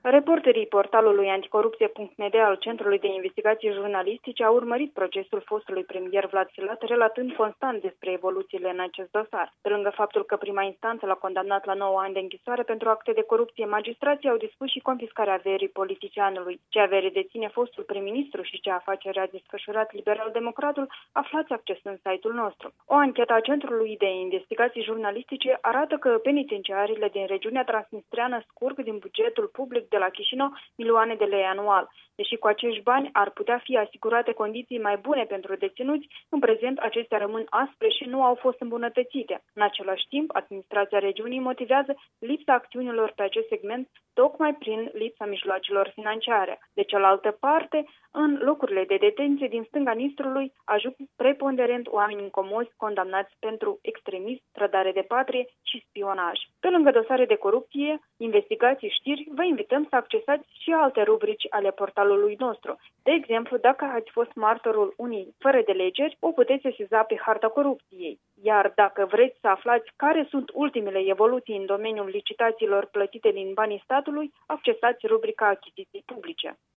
Reporterii portalului anticorupție.md al Centrului de Investigații Jurnalistice au urmărit procesul fostului premier Vlad Filat, relatând constant despre evoluțiile în acest dosar. Pe lângă faptul că prima instanță l-a condamnat la 9 ani de închisoare pentru acte de corupție, magistrații au dispus și confiscarea averii politicianului. Ce avere deține fostul prim-ministru și ce afacere a desfășurat liberal-democratul, aflați accesând site-ul nostru. O anchetă a Centrului de Investigații Jurnalistice arată că penitenciariile din regiunea transnistreană scurg din bugetul public de la Chișinău milioane de lei anual. Deși cu acești bani ar putea fi asigurate condiții mai bune pentru deținuți, în prezent acestea rămân aspre și nu au fost îmbunătățite. În același timp, administrația regiunii motivează lipsa acțiunilor pe acest segment tocmai prin lipsa mijloacelor financiare. De cealaltă parte, în locurile de detenție din stânga Nistrului ajung preponderent oameni incomozi condamnați pentru extremism, trădare de patrie și spionaj. Pe lângă dosare de corupție, investigații, știri, vă invităm să accesați și alte rubrici ale portalului nostru. De exemplu, dacă ați fost martorul unei fără de legeri, o puteți sesiza pe harta corupției. Iar dacă vreți să aflați care sunt ultimele evoluții în domeniul licitațiilor plătite din banii statului, accesați rubrica achiziții publice.